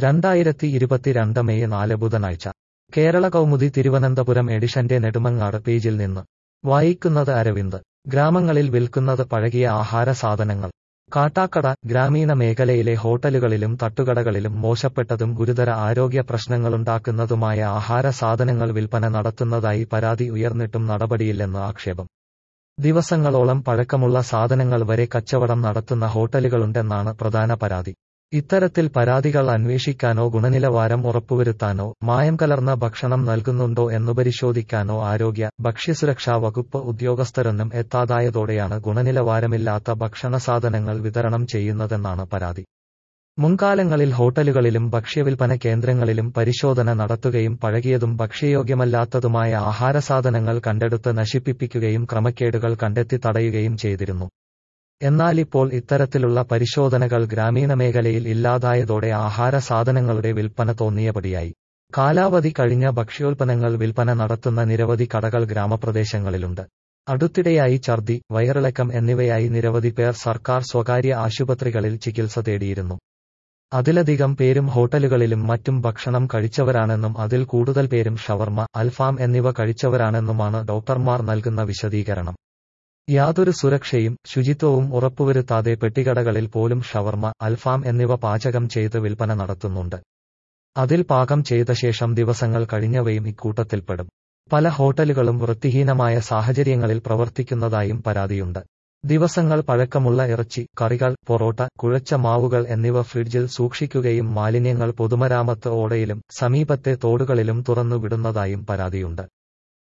2022 May 4 ബുധനാഴ്ച കേരള കൗമുദി തിരുവനന്തപുരം എഡിഷന്റെ നെടുമങ്ങാട് പേജിൽ നിന്ന് വായിക്കുന്നത് അരവിന്ദ്. ഗ്രാമങ്ങളിൽ വിൽക്കുന്നത് പഴകിയ ആഹാര സാധനങ്ങൾ. കാട്ടാക്കട. ഗ്രാമീണ മേഖലയിലെ ഹോട്ടലുകളിലും തട്ടുകടകളിലും മോശപ്പെട്ടതും ഗുരുതര ആരോഗ്യ പ്രശ്നങ്ങളുണ്ടാക്കുന്നതുമായ ആഹാര സാധനങ്ങൾ വിൽപ്പന നടത്തുന്നതായി പരാതി ഉയർന്നിട്ടും നടപടിയില്ലെന്ന് ആക്ഷേപം. ദിവസങ്ങളോളം പഴക്കമുള്ള സാധനങ്ങൾ വരെ കച്ചവടം നടത്തുന്ന ഹോട്ടലുകളുണ്ടെന്നാണ് പ്രധാന പരാതി. ഇത്തരത്തിൽ പരാതികൾ അന്വേഷിക്കാനോ ഗുണനിലവാരം ഉറപ്പുവരുത്താനോ മായം കലർന്ന ഭക്ഷണം നൽകുന്നുണ്ടോ എന്നു പരിശോധിക്കാനോ ആരോഗ്യ, ഭക്ഷ്യസുരക്ഷാ വകുപ്പ് ഉദ്യോഗസ്ഥരൊന്നും എത്താതായതോടെയാണ് ഗുണനിലവാരമില്ലാത്ത ഭക്ഷണസാധനങ്ങൾ വിതരണം ചെയ്യുന്നതെന്നാണ് പരാതി. മുൻകാലങ്ങളിൽ ഹോട്ടലുകളിലും ഭക്ഷ്യവിൽപ്പന കേന്ദ്രങ്ങളിലും പരിശോധന നടത്തുകയും പഴകിയതും ഭക്ഷ്യയോഗ്യമല്ലാത്തതുമായ ആഹാരസാധനങ്ങൾ കണ്ടെടുത്ത് നശിപ്പിക്കുകയും ക്രമക്കേടുകൾ കണ്ടെത്തി തടയുകയും ചെയ്തിരുന്നു. എന്നാൽ ഇപ്പോൾ ഇത്തരത്തിലുള്ള പരിശോധനകൾ ഗ്രാമീണ മേഖലയിൽ ഇല്ലാതായതോടെ ആഹാര സാധനങ്ങളുടെ വിൽപ്പന തോന്നിയപടിയായി. കാലാവധി കഴിഞ്ഞ ഭക്ഷ്യോൽപ്പന്നങ്ങൾ വിൽപ്പന നടത്തുന്ന നിരവധി കടകൾ ഗ്രാമപ്രദേശങ്ങളിലുണ്ട്. അടുത്തിടെയായി ഛർദി, വയറിളക്കം എന്നിവയായി നിരവധി പേർ സർക്കാർ സ്വകാര്യ ആശുപത്രികളിൽ ചികിത്സ തേടിയിരുന്നു. അതിലധികം പേരും ഹോട്ടലുകളിലും മറ്റും ഭക്ഷണം കഴിച്ചവരാണെന്നും അതിൽ കൂടുതൽ പേരും ഷവർമ, അൽഫാം എന്നിവ കഴിച്ചവരാണെന്നുമാണ് ഡോക്ടർമാർ നൽകുന്ന വിശദീകരണം. യാതൊരു സുരക്ഷയും ശുചിത്വവും ഉറപ്പുവരുത്താതെ പെട്ടികടകളിൽ പോലും ഷവർമ, അൽഫാം എന്നിവ പാചകം ചെയ്ത് വിൽപ്പന നടത്തുന്നുണ്ട്. അതിൽ പാകം ചെയ്ത ശേഷം ദിവസങ്ങൾ കഴിഞ്ഞവയും ഇക്കൂട്ടത്തിൽപ്പെടും. പല ഹോട്ടലുകളും വൃത്തിഹീനമായ സാഹചര്യങ്ങളിൽ പ്രവർത്തിക്കുന്നതായും പരാതിയുണ്ട്. ദിവസങ്ങൾ പഴക്കമുള്ള ഇറച്ചി, കറികൾ, പൊറോട്ട, കുഴച്ച മാവുകൾ എന്നിവ ഫ്രിഡ്ജിൽ സൂക്ഷിക്കുകയും മാലിന്യങ്ങൾ പൊതുമരാമത്ത് ഓടയിലും സമീപത്തെ തോടുകളിലും തുറന്നുവിടുന്നതായും പരാതിയുണ്ട്.